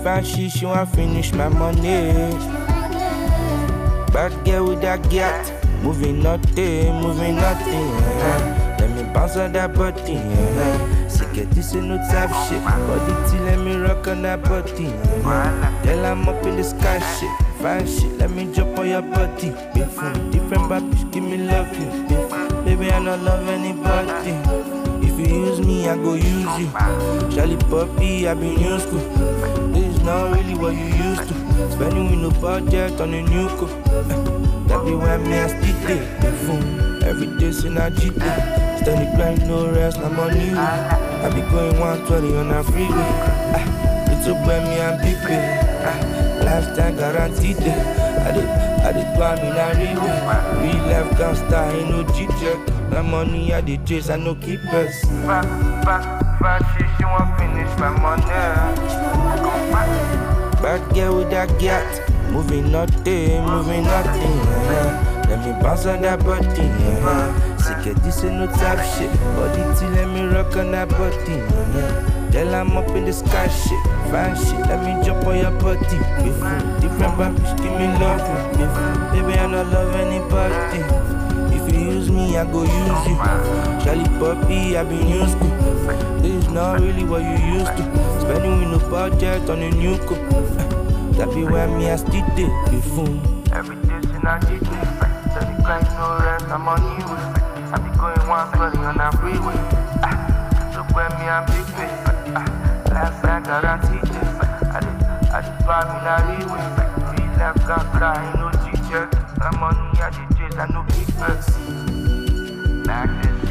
fine shit, she want finish my money. Bad girl with that get, moving nothing. Let me bounce on that body. Sick of this ain't no type shit. Body till let me rock on that body. Girl, I'm up in the sky shit. Fine shit, let me jump on your body. Different bad bitch, give me love you. Baby, I don't love anybody. If you use me, I go use you. Charlie Puppy, I been new school. This is not really what you used to. Spending with no budget on a new coat. That be when me I stick there. Every day since I cheat day. Steady grind, no rest, I'm on you. I be going 120 on a freeway. Little boy, me I'm big baby. Lifetime guaranteed there. I did plan me na real. Real life gangsta, ain't no G-Jerk. My money I did chase, I no keepers. Fast shit, she want finish my money. Bad girl with that get, moving nothing. Let me bounce on that body. Sick of this ain't no type shit. Body till let me rock on that body. Girl, I'm up in the sky shit. Fine shit, let me jump on your body. Different bad bitch, give me love you. Baby, I don't love anybody. If you use me, I go use you. Charlie Puppy, I been new school. This is not really what you used to. Spending with no budget on a new coat. That be where me I still there. Every day since I did this. Steady grind, no rest, I'm on you. I be going 120 on that freeway. So when me I'm big baby. Last night guaranteed this. I did buy me na real. Real life gangsta, ain't no G-Jerk. My money I did chase, I no keepers. Like this.